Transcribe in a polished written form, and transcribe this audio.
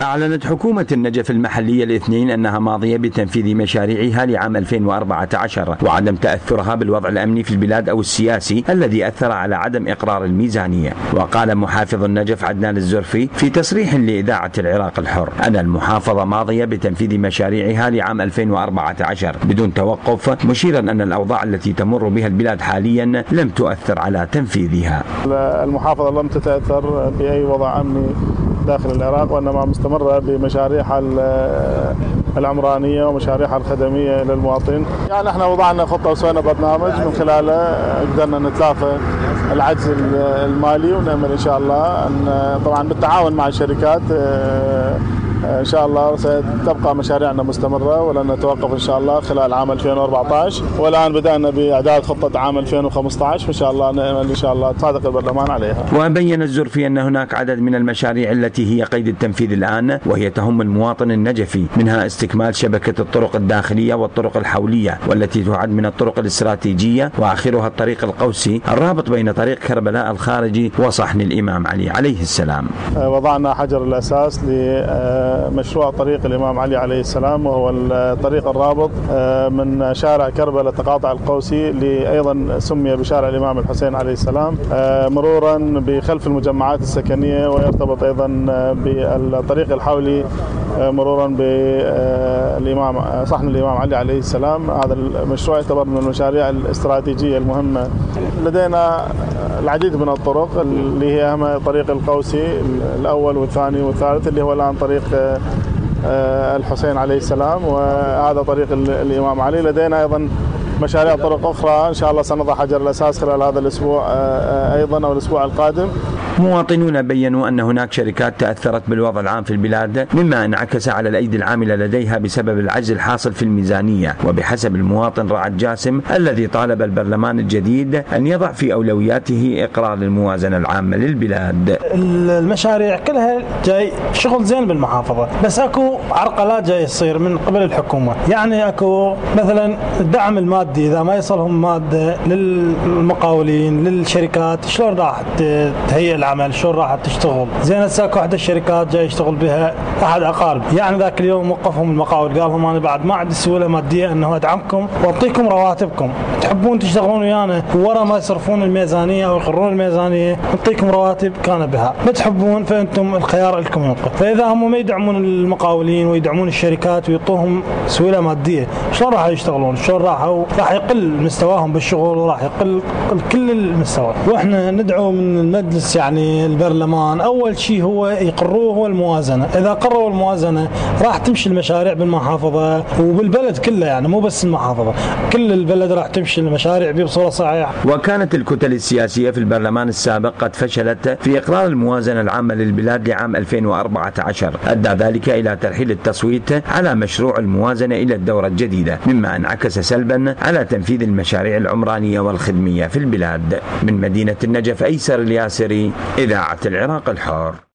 أعلنت حكومة النجف المحلية الاثنين أنها ماضية بتنفيذ مشاريعها لعام 2014 وعدم تأثرها بالوضع الأمني في البلاد أو السياسي الذي أثر على عدم إقرار الميزانية. وقال محافظ النجف عدنان الزرفي في تصريح لإذاعة العراق الحر أن المحافظة ماضية بتنفيذ مشاريعها لعام 2014 بدون توقف، مشيرا أن الأوضاع التي تمر بها البلاد حاليا لم تؤثر على تنفيذها. المحافظة لم تتأثر بأي وضع أمني داخل العراق، وإنما مستمرة بمشاريعها العمرانية ومشاريعها الخدمية للمواطنين. يعني احنا وضعنا خطة وسوينا برنامج من خلاله قدرنا نتلافى العجز المالي، ونأمل إن شاء الله أن طبعا بالتعاون مع الشركات إن شاء الله ستبقى مشاريعنا مستمرة ولن نتوقف إن شاء الله خلال عام 2014. والآن بدأنا بإعداد خطة عام 2015 إن شاء الله نأمل إن شاء الله تصادق البرلمان عليها. وبين الزرفي أن هناك عدد من المشاريع التي هي قيد التنفيذ الآن، وهي تهم المواطن النجفي، منها استكمال شبكة الطرق الداخلية والطرق الحولية والتي تعد من الطرق الاستراتيجية، وآخرها الطريق القوسي الرابط بين طريق كربلاء الخارجي وصحن الإمام علي عليه السلام. وضعنا حجر الأساس مشروع طريق الإمام علي عليه السلام، وهو الطريق الرابط من شارع كربلاء تقاطع القوسي اللي أيضا سمي بشارع الإمام الحسين عليه السلام، مرورا بخلف المجمعات السكنية، ويرتبط أيضا بالطريق الحولي مرورا بالإمام صحن الإمام علي عليه السلام. هذا المشروع يعتبر من المشاريع الاستراتيجية المهمة. لدينا العديد من الطرق اللي هي أهم طريق القوسي الأول والثاني والثالث، اللي هو الآن طريق الحسين عليه السلام، وهذا طريق الإمام علي. لدينا أيضا مشاريع طرق أخرى إن شاء الله سنضع حجر الأساس خلال هذا الأسبوع أيضا أو الأسبوع القادم. مواطنون بينوا أن هناك شركات تأثرت بالوضع العام في البلاد، مما انعكس على الأيدي العاملة لديها بسبب العجز الحاصل في الميزانية. وبحسب المواطن رعد جاسم الذي طالب البرلمان الجديد أن يضع في أولوياته إقرار الموازنة العامة للبلاد. المشاريع كلها جاي شغل زين بالمحافظة، بس أكو عرقلات جاي يصير من قبل الحكومة. يعني أكو مثلا الدعم المادي، إذا ما يصلهم مادة للمقاولين للشركات شلون راح تهيئ العمل، شلون راح تشتغل؟ زين هسه اكو احد الشركات جاي يشتغل بها احد اقارب، يعني ذاك اليوم وقفهم المقاول قال لهم انا بعد ما عندي سهوله ماديه انه ادعمكم واعطيكم رواتبكم، تحبون تشتغلون ويانا ورا ما يصرفون الميزانيه او يقرون الميزانيه نعطيكم رواتب كان بها، ما تحبون فانتم الخيار لكم ينقذ. فاذا هم ما يدعمون المقاولين ويدعمون الشركات ويعطوهم سهوله ماديه، شلون راح يشتغلون؟ شلون راح يقل مستواهم بالشغل وراح يقل كل المستوى. واحنا ندعو من المجلس يعني البرلمان أول شيء هو يقروه هو الموازنة. إذا قرروا الموازنة راح تمشي المشاريع بالمحافظة وبالبلد كله، يعني مو بس المحافظة، كل البلد راح تمشي المشاريع بصورة صحيحة. وكانت الكتل السياسية في البرلمان السابق قد فشلت في إقرار الموازنة العامة للبلاد لعام 2014، أدى ذلك إلى ترحيل التصويت على مشروع الموازنة إلى الدورة الجديدة، مما انعكس سلبا على تنفيذ المشاريع العمرانية والخدمية في البلاد. من مدينة النجف، أيسر الياسري، إذاعة العراق الحر.